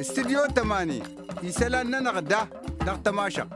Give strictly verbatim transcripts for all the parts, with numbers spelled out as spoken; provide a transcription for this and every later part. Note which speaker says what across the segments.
Speaker 1: استديو تماني يسالنا نغدا نغتماشا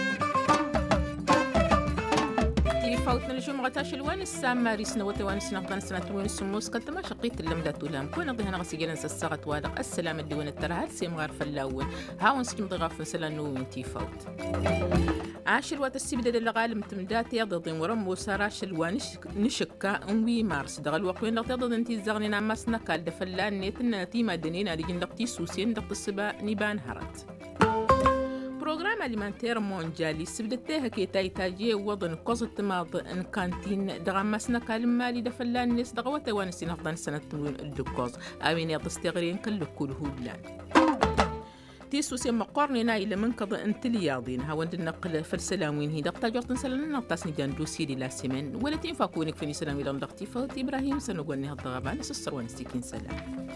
Speaker 2: فوتنا الجمعة غتاش الوان السام مارس نوتي وان سنقدان سنة وين السموس كتما شقيت اللمدة تولام كون ضينا غسيجنا نسسغت والق السلام اللي وين الترهات سيم غار فلاون هاون سكيم ضغاف نسلا نو وين تي فوت عاشر وات السبدة اللي غالم تمدات يضضين ورم وساراش الوان نشكا وي مارس دغل وقوين لغت يضض انتي زغني نعمس نكال دفلان نيتنا تيما دنينا ريجن لغتي سوسين لغت السبا نيبان هرت برنامج أليمنتير مونديالي سبدتها كي تايتاجي وضن قوز التماض ان كانتين دغمسنا كالمالي دفلان ناس دغوة وانسين أفضل سنة تنوين الدكوز أوين يضستغرين كل كل هولان تيسو سيما قرننا إلى منقض انت لياضين هاوند النقل فالسلامين هي دقتا جورتن سلان نقطاسني جان دوسيري لا سيمن ولا تنفاكونك فيني سلام إلى ندقتي فوت إبراهيم سنقولني هالضغبان سسر وانستيكين سلام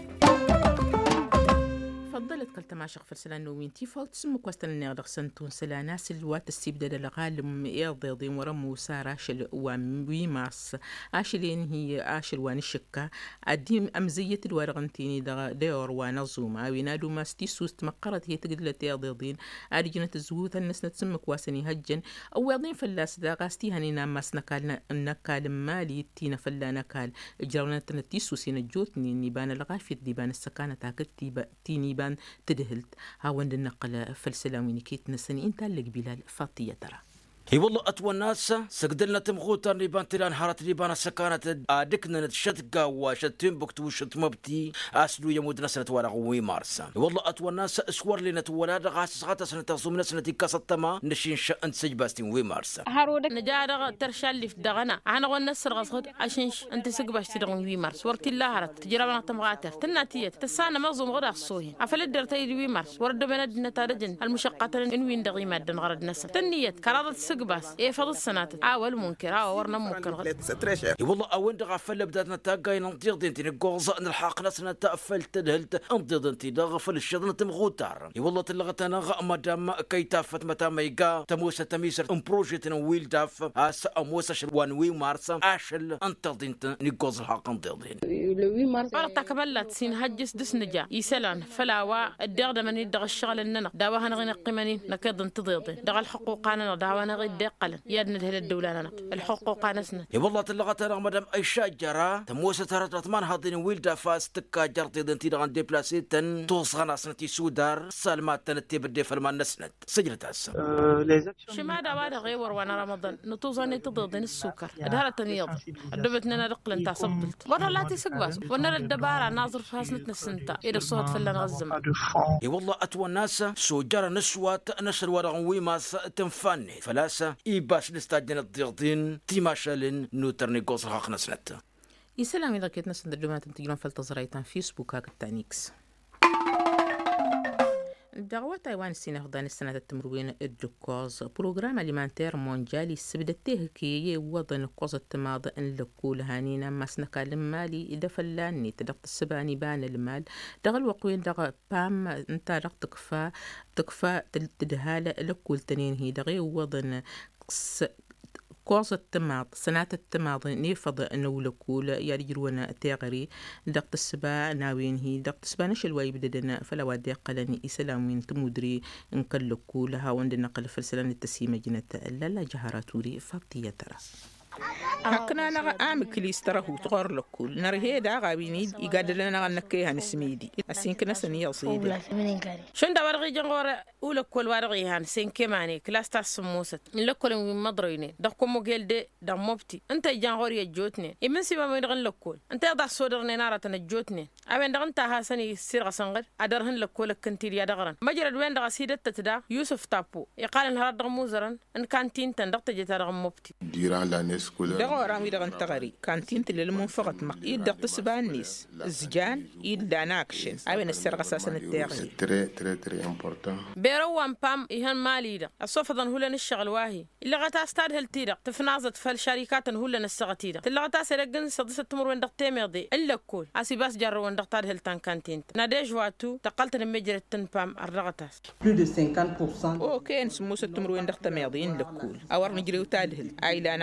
Speaker 2: فضلت كلتا ماشق فرسلان نوين تيفا وتسمو كواستن النغدق سنتون سلانا سلوات السيبدة لغالم إيضيضي ورمو سارة شل واموي ماس آشلين هي آشل وان الشكا أديم أمزية الورغنتيني ديور ونظوم وينادو ماس تيسوس تمقرت هي تقدلة إيضيضين آرجنة الزووث الناس نتسمو كواسني هجن أو يضين فلاس دا غاستي هنينا ماس نكال نكال مالي تينا فلا نكال إجراونا تنتيسوسين الجوتني نيبان الغافية ديبان السكانة تاكت تيني بان تدهلت هاوند النقل فالسلامين كيت نسني انت اللي قبيلة فاطية ترى
Speaker 3: هي والله أتوى الناس سقدلنا تمغوتا نيبان تلان حارت نيبان السكانة أدكنا نتشتقا وشتين بكت وشت مبتي أسلو يمود نسنة ورغوي مارسا والله أتوى الناس اسور لنا تولاد غاس غاتا سنة تغزوم نسنة كاسطما نشين شأن سجباستين وي مارسا
Speaker 2: هارودك نجارة ترشال اللي في دغنا أنا غو النسر غصغد عشانش أنت سجباش تدغن وي مارس ورتي الله هرت تجربنا تمغاتر تناتيت تسانا مغزوم غدا خصوهي أفلد درتي وي مارس ورد بند نتارجن المشقة إن وين دغي مادن غرد نسر تنيت كرادة باس ايه فضل السنات اول منكر اه ورنا منكر
Speaker 3: والله اوين غفل بدات نتاقاي ننطيق دينتي نقوز نلحق ناس نتقفل تدهلت انطيق دينتي دغفل الشضن تمغوتار والله تلغت انا غا دام كي تافت متى ما يقا تموسه تميسر ام بروجيت ويل داف اس اموسه وان وي مارس اشل انت دينت نقوز الحق انطيق دين
Speaker 2: وي مارس ورتا كبلت سين هجس دسنجا يسلان فلاوا الدغد من يدغ الشغل اننا داوها نغي نقيمني نكد انتضيضي دغ الحقوق انا داوها نغي دقلا يادنا هل الدولة لنا الحقوق نسنا
Speaker 3: يا والله تلغت انا مدام اي شجره تموسه ترى ثمان هذين ويلدا فاس تكا جرتي دنتي دغن ديبلاسيتن توصغنا سنتي سودار سالمات تنتي بدي فلمان نسند سجلت هسه
Speaker 2: شما دابا غير وانا رمضان نتوزني تضدن السكر دهره تنيض دبتنا رقل انت صبلت ورا لا تسقباس ونرى الدباره ناظر فاسنت نسنتا الى الصوت فلان غزم
Speaker 3: يا والله اتوى الناس سوجر نسوات نشر ورغوي ما تنفني فلاسه إيباش نستعجل الضيقين تيماشالين نوترني قوس الحقنا سنة
Speaker 2: يسلام إذا كنت نسند الجماعة تنتجرون فلتزريتان فيسبوك هاك التانيكس دعوة تايوان السنة غضان السنة التمروين الدكوز برنامج أليمنتير مونديالي سبدته كي وضن قوز التماض ان لكول هانينا مسنكا المالي إذا فلاني تدق السباني بان المال دغل وقوين دغ بام انت رق تكفى تكفى تدهالة لكول تنين هي دغي وضن قوس التماض سنة التماض نيفض انه لكول يرجرونا تيغري دقت السبا ناوين هي دقت السبا نش الواي بددنا فلا وادي قلني اسلامين تمودري ان كلكول ها وند نقل فرسلان التسيمه جنت لا لا جهراتوري فابتي ترى هكنا أنا أعمل كليسترا هو تغير لكل نرى هذا غابيني يقدر لنا نكيه عن سميدي أسين كنا سنية صيدة شن ده ورقي جنغور أول كل ورقي هان سين كماني كلاس تاسموسة لكل من مدريني ده كم مجال ده ده مبتي أنت جنغور يجوتني إمن سبب ما يدغن لكل أنت يضع صدرنا نارة تنجوتني أبين دغن تهاسني سير غسنغر أدرهن لكل كنتير يدغرن مجرد وين دغ سيدة تتدا يوسف تابو يقال إن هذا موزرن إن كانتين تندق تجتر مبتي دغو رامي دغن تغري كانتين تلي المنفقت مق يدق تسبان نيس الزجان يدانا اكشن أبين السرقة أساسا التاغي
Speaker 4: تري تري تري امبورتان
Speaker 2: بيروان بام إيهان مالي دا الصوفة هولن الشغل واهي اللي غتا استاد هالتيدا تفنازت فالشركات هولن السغتيدا اللي غتا سيرقن سدسة تمر وين دق تيميضي إلا كل أسي باس جار وين دق تاد هالتان كانتين ناديج واتو تقلت نمجر التن بام الرغتاس
Speaker 5: plus de cinquante pour cent
Speaker 2: أوكي نسموس التمر وين دق تميضين لكل أور نجريو تاد هل عيلانا وتاي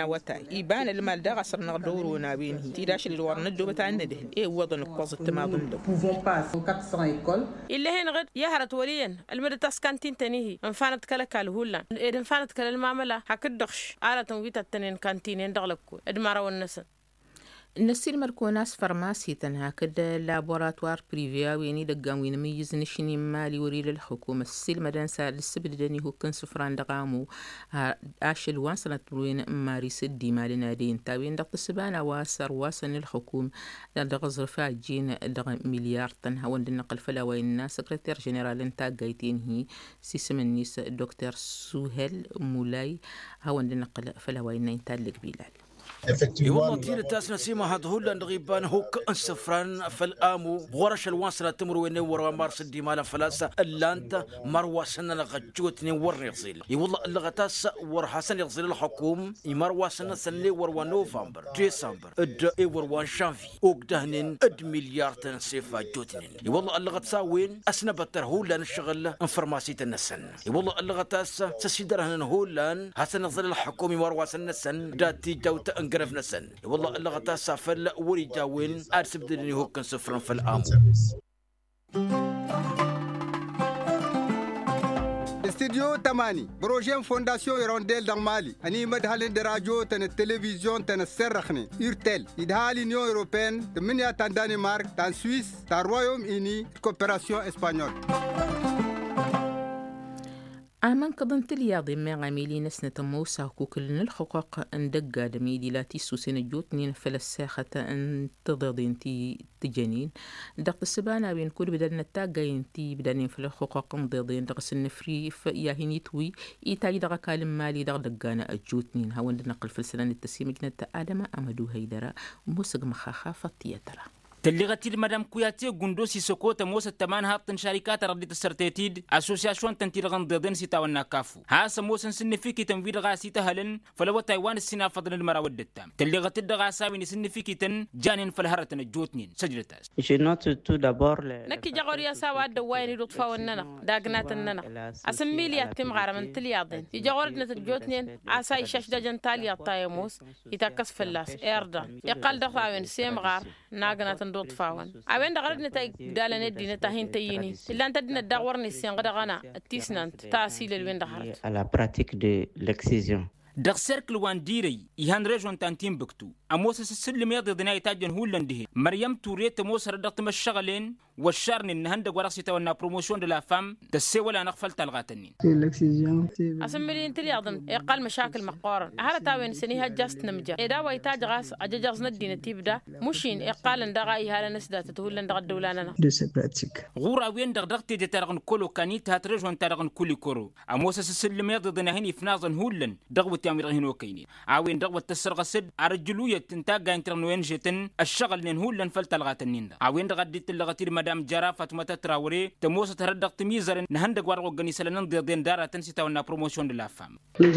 Speaker 2: يبان المال ده غسر نقدور ونابين تيداش اللي ورنا الدوبة تاعنا ده إيه وضن القوز التماضن ده
Speaker 5: إلا هين غد يهرت وليا المدرسة كانتين تنيه انفانت كلا كالهولا إذا انفانت كلا المعملة هكدخش على تنويت التنين كانتينين دغلكو إدمارا والنسن
Speaker 2: النسير مركوناس فارماسي تنهاكد لابوراتوار بريفيا ويني دقام وين ميز نشني مالي وريل الحكومة السيل مدان سال السبد داني هو كن سفران دقامو آشل وانسنة وين ماريس الدي مالي نادين تاوين دقت السبانة واسر واسن الحكومة دق ظرفا جين دق مليار تنها وند النقل فلاوين الناس سكرتير جنرال انتا قايتين هي سيسم النيس دكتور سوهل مولاي هوند النقل فلاوين انتا القبيلال
Speaker 3: والله تيل تاس نسيمة هذهول نغيبان هو كأنسفران فالآمو غورش الوانسنا تمروين وروا مارس الدمالة فلاسة اللانتا مروا سنة لغجوتني ورنيغزيل والله اللغتاس ورحسن يغزيل الحكوم مروا سنة سنة وروا نوفمبر ديسمبر اد اي وروا شانفي وقدهنين اد مليار تنسيفا جوتنين والله اللغتساوين اسنبتر هولان الشغل انفرماسي تنسن والله اللغتاس تسيدرهن هولان حسن يغزيل الحكومي مروا سنة سن داتي جوتا انقرف نسن والله اللي غتا سافل وري جاوين ارسب دني هو كان سفرن في الامو
Speaker 1: استديو تماني بروجين فونداسيون يرونديل دان مالي اني مدهالين دراجو تن التلفزيون تن السرخني يرتل يدهالي نيو اوروبين تمنيا تان دانمارك تان سويس تان رويوم اني كوبيراسيون اسبانيول
Speaker 2: آمن قضنت الياضي ما عميلي نسنة موسى كوكلن الحقوق أن دقا دميدي لا تيسو سنجوتنين فلساخة أن تضادين تي تجنين دقت السبانة بين كل بدل نتاقين تي بدلين في الحقوق مضيضين دقس النفري فياهيني توي إيتاي دقا كالم مالي دق دقانا أجوتنين هون نقل فلسلان التسيم جنة آدم أمدو هيدرا موسق مخاخا فطيترا
Speaker 6: تلغتي مدام كوياتي غوندوسي سوكوتا موسى التمان هابطن شركات رديت السرتيتيد اسوسياسيون تنتيرغن ضدن سيتا والناكافو ها سموسن سنفيكي تنفيد غاسي تهلن فلو تايوان السنا فضل المراود التام تلغتي دغاسا وين سنفيكي تن جانين فالهرتن الجوتنين سجلتاس
Speaker 7: Je note tout d'abord le
Speaker 5: نكي جاغوريا ساوا دوين لطفا وننا داغنات الننا اسميليا تم غارمن تلياضين يجاغورتنا الجوتنين عساي شاش دجن تاليا طايموس يتاكس فلاس ايردا يقال دخاوين سيم غار ناغنات دوت فاون أبين دغرد نتاي دالنا الدين تاهين تيني إلا أنت دين الدغور نسيان غدغنا التيسنانت تاسيل الوين دغرد
Speaker 7: à la pratique de l'excision.
Speaker 6: دغ سيركل وان ديري يهان ريجون تانتين بكتو اموسس السلم يضي دناي تاجن هولنده مريم توريت موسر دقت مشغلين والشارن ان هندق وراسي تونا بروموشن دو لا فام دسي ولا نغفل تلغاتنين
Speaker 5: اسملي انت لي اظن اقل مشاكل مقارن هذا تاوين سنيها جاست نمجا اذا ويتاج غاس اجاجز ندين تيبدا مشين اقال دغاي هالا نسدات تهول دغ دولاننا
Speaker 6: غورا وين دغ دغتي ترغن كولو كانيت هات ريجون ترغن كولي كورو اموسس السلم يضي دناهني فنازن هولن دغ تامر هنو كيني عاوين دغ تسرغ سد ارجلويه تنتاغا انترنوين جيتن الشغل نين هولن فلتلغاتنين عاوين دغ ديت اللغتير مدام جارا فاطمه تراوري تموس تردق تميزر نهندق ورغ غنيسلن دين دارا تنسيتا ونا بروموشن دو لا فام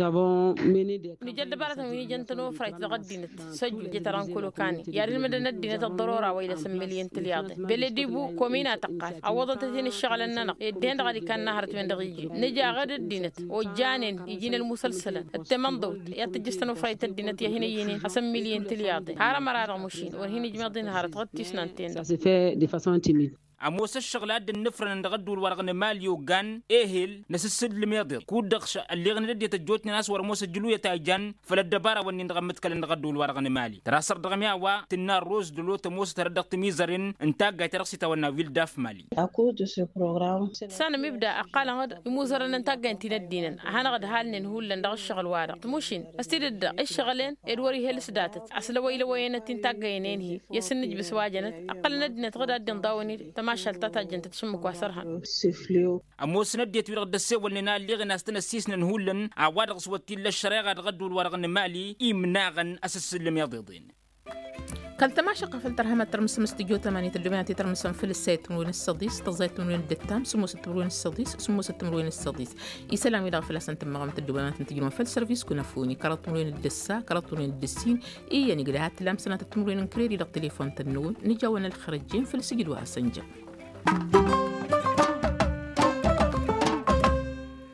Speaker 5: نجد بارت مي جنتنو فرايت دغدينت سجل جتران كولو كاني يا المدن الدينه الضروره ويلا سمليين تلياض بلديبو كومينا تقال عوضت تين الشغل اننا الدين غادي كان نهرت من دغيجي نجا غد الدينت وجانين يجينا المسلسل التمنضوت يتجستنو فرايت الدينت يا هنا ينين اسمليين تلياض هارا مرار مشين وهنا جمدين هارت غدي سنتين
Speaker 8: Ça se fait de façon timide.
Speaker 6: اموس الشغلات النفرن ندغدو الورغن ماليو غان ايهل نسسد الميض كودخش اللي غندي تجوتني ناس ورموس الجلويه تاجان فلدباره وني ندغمت كل ندغدو الورغن مالي تراسر دغميا وا تنار روز دلو تموس تردق ميزرين انتاج ترسي تونا ويل داف مالي
Speaker 8: À cause de ce programme,
Speaker 5: سنة مبدا اقل غد يموزر ان تاغ انت ندينن انا غد حالن هول ندغ الشغل وارق تموشين استيد الشغلين ادوري هلس داتت اصل ويل وين تنتاغينين هي يسنج بسواجنت اقل ندنت غد ادن داوني شلتات جنت تشمك واسرها
Speaker 8: ce fléau.
Speaker 6: اموس نديت ويرغ دسي ولنا اللي غنا استنسيسن نهولن عواد صوتي للشريغه غدو الورغن مالي يمناغن اسس الميضين
Speaker 2: كان تماشى قفل ترهمة ترمس مستجو ثمانية اللبنات ترمس في السيت تمرين الصديس تزيت تمرين الدتام سموس تمرين الصديس سموس تمرين الصديس يسلام إذا غفل أسنت مغامة اللبنات تنتجون في السيرفيس كنفوني كرات تمرين الدسا كرات تمرين الدسين إيه يعني قلها تلام سنة تمرين كريري لق تليفون تنون نجاونا الخرجين في السجل واسنجا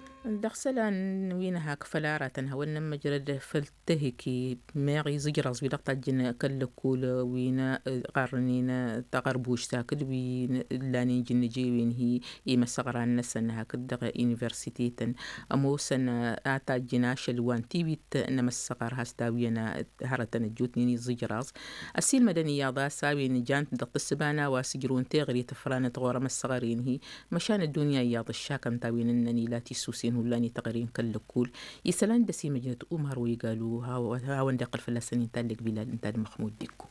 Speaker 2: دغسلان وينها كفلارة هون مجرد فلتهكي ماغي زجرز ودقت جن كل كول وينا قرنينا تقربوش تاكد وين لاني جن جي وين هي إما صغران نسنها كدغ يونيفرسيتيتن أمو سنة آتا جناش الوان تيبيت نما الصغر هستاوينا هرتن الجوتنيني زجرز السيل مدنية ضا ساوي نجان دقت السبانة واسجرون تغري تفرانة غورم الصغرين هي مشان الدنيا ياض الشاكن تاوين إنني لا تسوسين هلاني تقرين كل يسلان دسي مجنة أمهر ويقالوا هاو ندقل فلسانين تالك بلال انتال محمود ديكو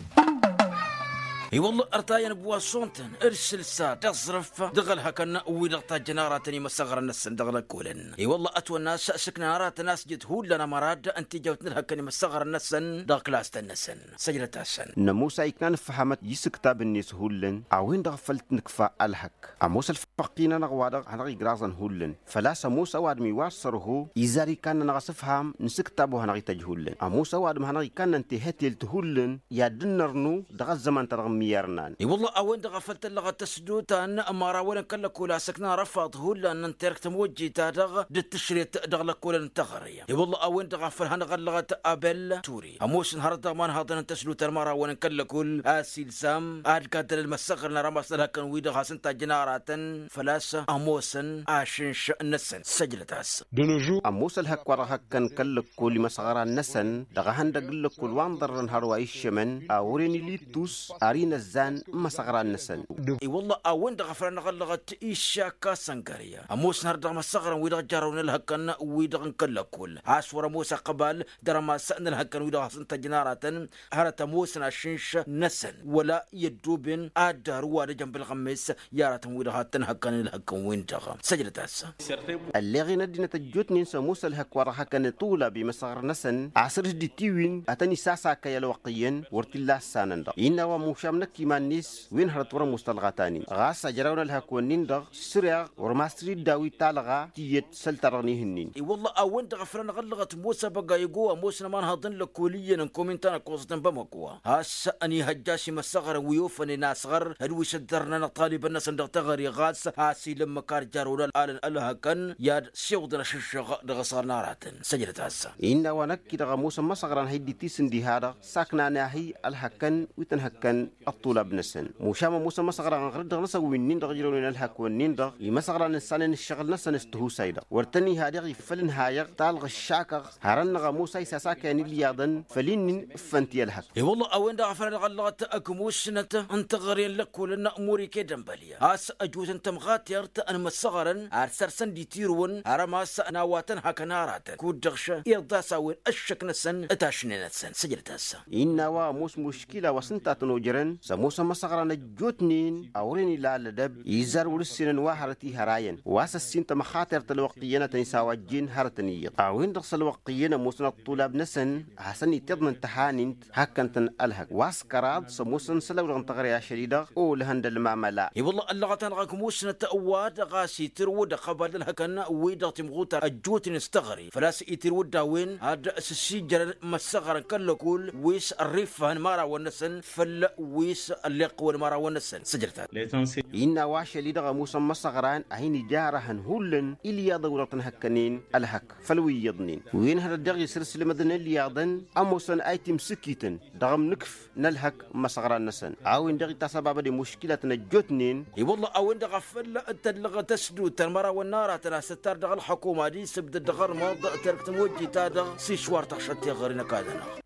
Speaker 3: اي والله ارتاين بواسونتن ارسل سا تصرف دغلها كنا ويدغتا جناراتني مسغر الناس دغل كولن اي والله اتو الناس سكنارات ناس جت هول لنا مراد انت جوتنا لها كني مسغر الناس دغ كلاس الناس سجلت السن
Speaker 9: نموسى كان فهمت يسكتاب الناس هولن عوين دغفلت نكفى الحك اموس الفقينا نغوادغ هنغي غرازن هولن فلا سموسى وادمي واسره يزاري كان نغسفهم نسكتابو هنغي تجهولن اموسى وادم هنغي كان انتهتل تهولن يا دنرنو دغ الزمان ترغم يرنان
Speaker 3: اي والله اوين غفلت اللغه تسدوت ان امارا ولا كل كولا سكنا رفض هو لان تركت موجي تادغ دت تشريت دغ كولا تغريه اي والله اوين غفل هن غلغه ابل توري اموس نهرد ما هذا تسدوت المارا ولا كل كل اسيل سام اد قادر المسغر رمس لها كان ويدغ سنت جنارات فلاسه اموسن اشنش نسن سجلت اس
Speaker 9: دلوجو اموس الهك ورا كان كل كل مسغر النسن دغ هند كل كل وانضر نهار وايشمن اوريني ليتوس ارينا الزان مسغر النسن
Speaker 3: اي والله اوين غفرنا غلغت ايشاكا سنغاريا اموس نهر دغ مسغر ويدغ جارون الهكن ويدغ كل كل عاشور موسى قبل درما سن الهكن ويدغ سنت جنارات هرت موسى اشنش نسن ولا يدوبن ادار واد جنب الغميس يارات ويدغ تنهكن الهكن وين دغ سجلت اس
Speaker 9: اللي غينا دينا تجوتني موسى الهك ورا هكن طولا بمسغر نسن عصر دي تيوين اتني ساسا كيل وقيا ورتلا سانند إنه ومشامنا كيمان نيس وين هرتورا مستلغاتاني غاس جراونا الهكونين دغ سريع ورماستري داوي تالغا تيت سلترني هنين
Speaker 3: اي والله اوين غفرنا غلغت موسى بقى يقوى موسى ما نهضن لكوليا نكومنتانا كوستن بمقوى هاس اني هجاسي مسغر ويوفني ناسغر هدوي سدرنا طالب الناس ندغ تغري غاس هاسي لما كار جارونا الان الهكن ياد سيودنا ششغ دغ صار نارات سجلت هسا
Speaker 9: إنه ونكي دغ موسى مسغران هيدي تيسن دي هذا ساكنا ناهي الهكن وتنهكن الطلاب نسن مشام موسى مسغران غرد نسا وينين دغ جيرون الهك ونين دغ يمسغران السنن الشغل نسن استهو سيدا ورتني هادغ يفلن هايغ تالغ الشاكغ هرنغ موسى يساسا كان اليادن فلين فنتي الهك
Speaker 3: اي والله اوين دغ فر غلغت اكموش سنته انت غرين لك ولنا اموري كدن باليا هاس اجوز انت مغاتيرت ان مسغران ارسرسن دي تيرون هرماس ناواتن هكنارات كودغش يرضى ساوين اشك نسن اتاشنين نسن سجلت هسا
Speaker 9: إنه موس مشكله وسنتاتنو جرن سموسى مسغران الجوتنين اوريني لا لدب يزار ورسين واحرتي هراين واسسين تمخاطر الوقينا تنساوا جين هرتنيه اوين دخل الوقينا موسنا الطلاب نسن حسن تضمن تحانين هكنتن الهك واسكراد سموسن سلو تغريا شديده او لهند المعمله
Speaker 3: اي والله اللغتان غاكم موسنا تاواد غاسي ترود قبل الهكن ويدغ تمغوت الجوتن استغري فلاس يترود وين هذا السجر مسغر كلكول ويس الريفان مارا ونسن فل ويس اللي قول مارا ونسن سجرتها
Speaker 9: إن واش اللي دغ موسى مسغران أهيني جارهن هولن إليا دورة هكنين الهك فلوي يضنين وين هذا الدغ يسرسل مدن اللي يضن أموسن أيتم سكيتن دغم نكف نلهك مسغران نسن أوين دغ تسبب دي مشكلة نجوتنين
Speaker 3: اي والله أوين دغ فل التلغة تسدو ترمرا والنار ترى ستار دغ الحكومة دي سبد دغر موضع تركت موجي تادغ سيشوار تخشتي غيرنا كادنا